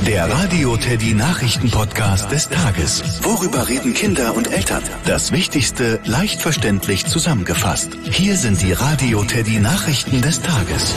Der Radio Teddy Nachrichten-Podcast des Tages. Worüber reden Kinder und Eltern? Das Wichtigste leicht verständlich zusammengefasst. Hier sind die Radio Teddy Nachrichten des Tages.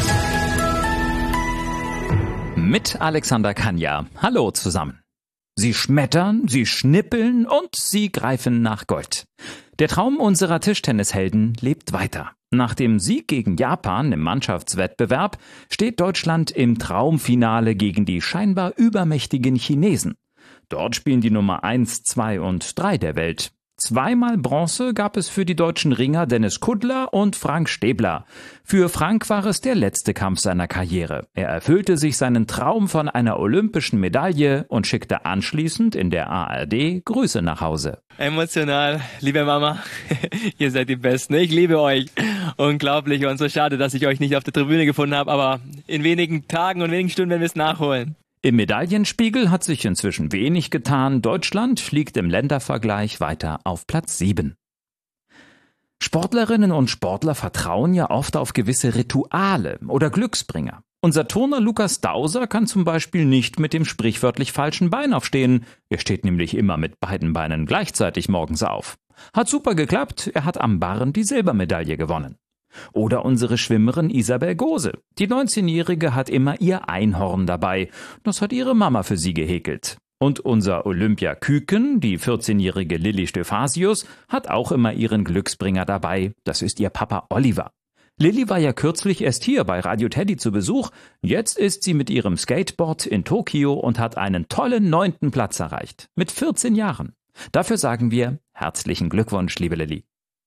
Mit Alexander Kanja. Hallo zusammen. Sie schmettern, sie schnippeln und sie greifen nach Gold. Der Traum unserer Tischtennishelden lebt weiter. Nach dem Sieg gegen Japan im Mannschaftswettbewerb steht Deutschland im Traumfinale gegen die scheinbar übermächtigen Chinesen. Dort spielen die Nummer 1, 2 und 3 der Welt. Zweimal Bronze gab es für die deutschen Ringer Dennis Kudler und Frank Stäbler. Für Frank war es der letzte Kampf seiner Karriere. Er erfüllte sich seinen Traum von einer olympischen Medaille und schickte anschließend in der ARD Grüße nach Hause. Emotional, liebe Mama, ihr seid die Besten. Ich liebe euch. Unglaublich und so schade, dass ich euch nicht auf der Tribüne gefunden habe, aber in wenigen Tagen und wenigen Stunden werden wir es nachholen. Im Medaillenspiegel hat sich inzwischen wenig getan. Deutschland liegt im Ländervergleich weiter auf Platz 7. Sportlerinnen und Sportler vertrauen ja oft auf gewisse Rituale oder Glücksbringer. Unser Turner Lukas Dauser kann zum Beispiel nicht mit dem sprichwörtlich falschen Bein aufstehen. Er steht nämlich immer mit beiden Beinen gleichzeitig morgens auf. Hat super geklappt, er hat am Barren die Silbermedaille gewonnen. Oder unsere Schwimmerin Isabel Gose. Die 19-Jährige hat immer ihr Einhorn dabei. Das hat ihre Mama für sie gehäkelt. Und unser Olympia-Küken, die 14-jährige Lilly Stephasius, hat auch immer ihren Glücksbringer dabei. Das ist ihr Papa Oliver. Lilly war ja kürzlich erst hier bei Radio Teddy zu Besuch. Jetzt ist sie mit ihrem Skateboard in Tokio und hat einen tollen 9. Platz erreicht. Mit 14 Jahren. Dafür sagen wir herzlichen Glückwunsch, liebe Lilly.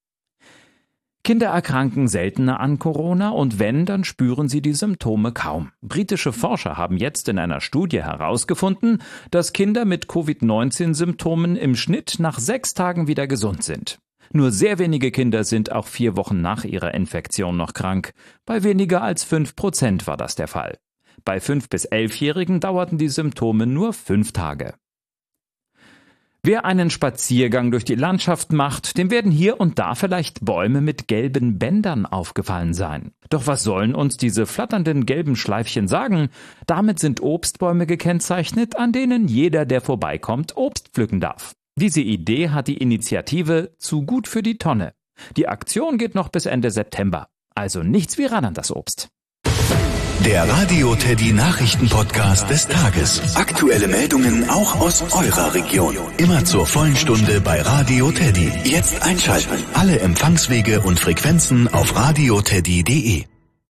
Kinder erkranken seltener an Corona und wenn, dann spüren sie die Symptome kaum. Britische Forscher haben jetzt in einer Studie herausgefunden, dass Kinder mit Covid-19-Symptomen im Schnitt nach 6 Tagen wieder gesund sind. Nur sehr wenige Kinder sind auch 4 Wochen nach ihrer Infektion noch krank. Bei weniger als 5% war das der Fall. Bei 5- bis 11-Jährigen dauerten die Symptome nur 5 Tage. Wer einen Spaziergang durch die Landschaft macht, dem werden hier und da vielleicht Bäume mit gelben Bändern aufgefallen sein. Doch was sollen uns diese flatternden gelben Schleifchen sagen? Damit sind Obstbäume gekennzeichnet, an denen jeder, der vorbeikommt, Obst pflücken darf. Diese Idee hat die Initiative Zu gut für die Tonne. Die Aktion geht noch bis Ende September. Also nichts wie ran an das Obst. Der Radio Teddy Nachrichten-Podcast des Tages. Aktuelle Meldungen auch aus eurer Region. Immer zur vollen Stunde bei Radio Teddy. Jetzt einschalten. Alle Empfangswege und Frequenzen auf radioteddy.de.